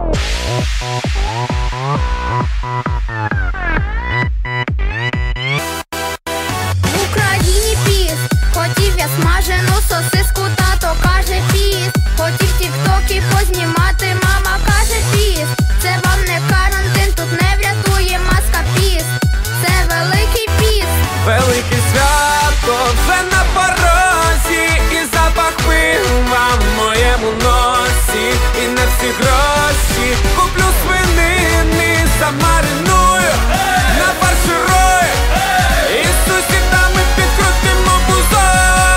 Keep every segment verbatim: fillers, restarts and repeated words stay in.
В Україні піст, хотів я смажену сосиску, тато каже піст. Хотів тік-токи познімати, мама каже піст. Це вам не карантин, тут не врятує маска піст. Це великий піст. Велике свято вже на порозі, і запах пива в моєму носі. І на всі гроші куплю свинини, замариную, нафарширую, і з сусідами підкрутимо бузок.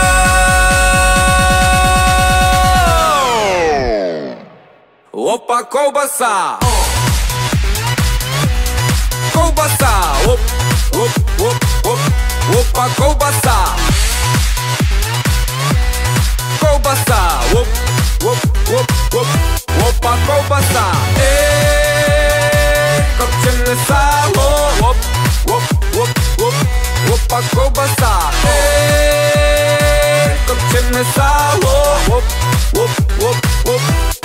Опа, ковбаса, ковбаса, оп, оп, оп, оп. Опа, ковбаса, ковбаса, оп, оп, оп, оп. Опа, ковбаса, ей, копчене сало, оп, оп, оп, оп. Опа, ковбаса, ей, копчене сало, оп, оп, оп, оп.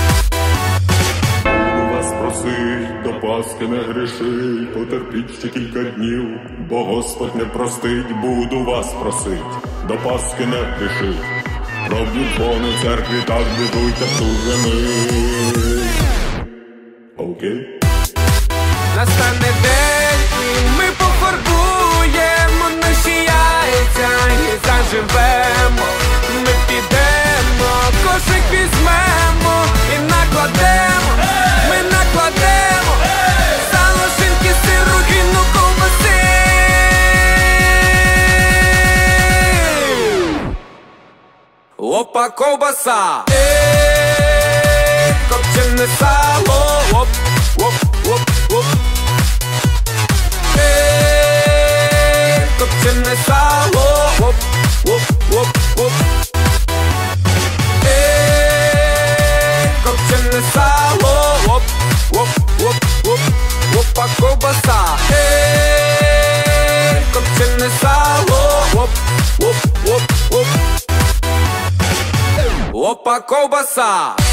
Вас просить, до Пасхи не грішить, потерпіть ще кілька днів, бо Господь не простить. Буду вас просить, до Пасхи не грішить. Роблять фони в церкві, так дивуйте служени. Окей? Настане день, і ми пофарбуємо наші яйця і заживемо. Ми підемо, кошик візьмемо і накладемо. Ми накладемо сало, шинки, сиру, гіну, ковбаси. Опа, ковбаса, ей, копчене сало, оп, оп, оп, оп. Ей, копчене сало, оп, оп, оп, оп. Ей, копчене сало, оп, оп, оп, оп. Опа, ковбаса, ей, копчене сало, оп, оп, оп, оп. Опа, ковбаса.